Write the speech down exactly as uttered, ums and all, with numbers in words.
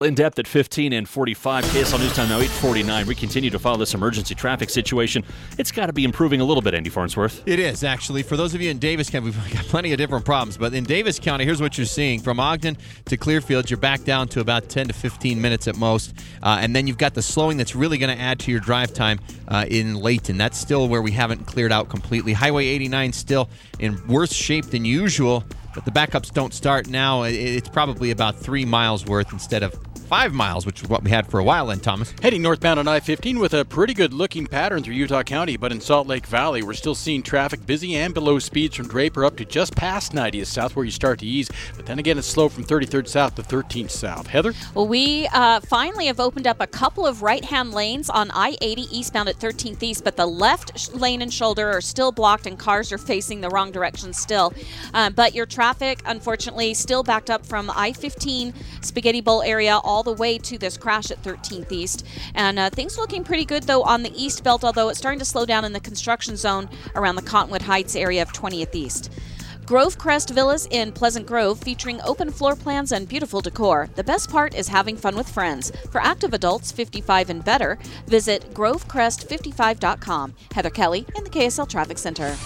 In depth at fifteen and forty-five. K S L News Time now eight forty-nine. We continue to follow this emergency traffic situation. It's got to be improving a little bit, Andy Farnsworth. It is, actually. For those of you in Davis County, we've got plenty of different problems. But in Davis County, here's what you're seeing. From Ogden to Clearfield, you're back down to about ten to fifteen minutes at most. Uh, and then you've got the slowing that's really going to add to your drive time uh, in Layton. That's still where we haven't cleared out completely. Highway eighty-nine still in worse shape than usual. But the backups don't start now. It's probably about three miles worth instead of five miles, which is what we had for a while then, Thomas. Heading northbound on I fifteen with a pretty good looking pattern through Utah County, but in Salt Lake Valley, we're still seeing traffic busy and below speeds from Draper up to just past ninetieth south where you start to ease. But then again, it's slow from thirty-third south to thirteenth south. Heather? Well, we uh, finally have opened up a couple of right-hand lanes on I eighty eastbound at thirteenth East, but the left sh- lane and shoulder are still blocked and cars are facing the wrong direction still. Uh, but your traffic, unfortunately, still backed up from I fifteen Spaghetti Bowl area all the way to this crash at thirteenth East. And uh, things looking pretty good, though, on the East Belt, although it's starting to slow down in the construction zone around the Cottonwood Heights area of twentieth East. Grove Crest Villas in Pleasant Grove, featuring open floor plans and beautiful decor. The best part is having fun with friends. For active adults fifty-five and better, visit grove crest fifty-five dot com. Heather Kelly in the K S L Traffic Center.